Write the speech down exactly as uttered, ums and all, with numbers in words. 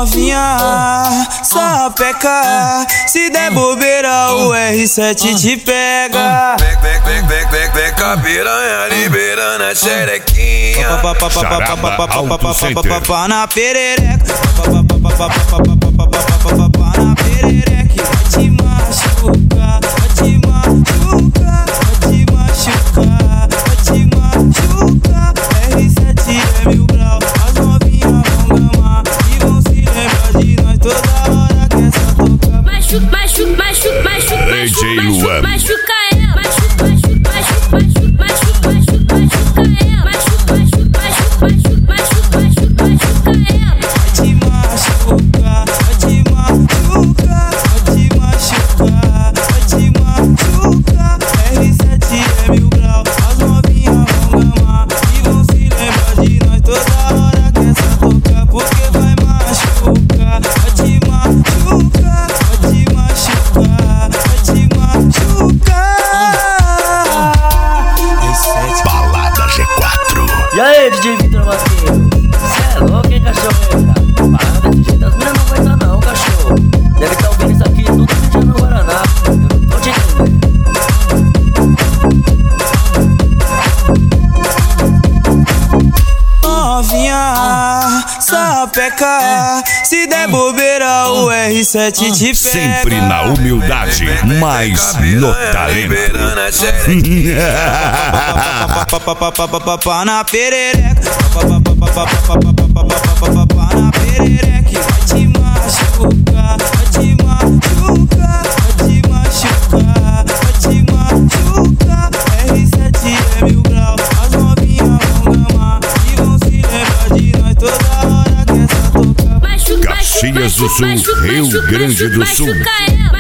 Novinha, sapeca, se der bobeira o R sete te pega. Vem, vem, vem, vem, vem, vem com a piranha liberando a xerequinha. Na perereca, na perereca, vai te machucar, vai te machucar, vai te machucar, vai te machucar. R sete é mil grau, as novinhas vão gamar e vão se lembrar de nós toda hora que essa toca. Machuca, machuca, machuca, machuca, D J Luan. machuca ela, machuca, machuca, machuca, machuca, machuca, machuca ela, machuca, machuca, machuca, machuca, machuca, machuca ela. Vai te machucar, vai te machucar, vai te machucar, vai te machucar. R sete é mil grau, as novinhas vão gamar e vão se lembrar de nós toda hora que essa toca. Porque vai machucar, vai te machucar, vai te machucar, vai te machucar. R sete Balada G quatro. E aí, D J Vitor Matheus? Cê é louco, hein, cachorro? Parada desse jeito, as minas não aguentam não, cachorro. Deve estar ouvindo isso aqui tudo que dia no Guaraná. Eu não tô te entendendo. Novinha, sapeca, se der bobeira o R sete te pega. Sempre na humildade, mas no talento. Na perereca, na perereca, vai te machucar, vai te machucar, vai te machucar, vai te machucar. R sete é mil grau, as novinhas vão gamar e vão se lembrar de nós toda hora que essa toca. Machuca, Caxias do Sul, machuca, Rio machuca, Grande do machuca Sul. ela.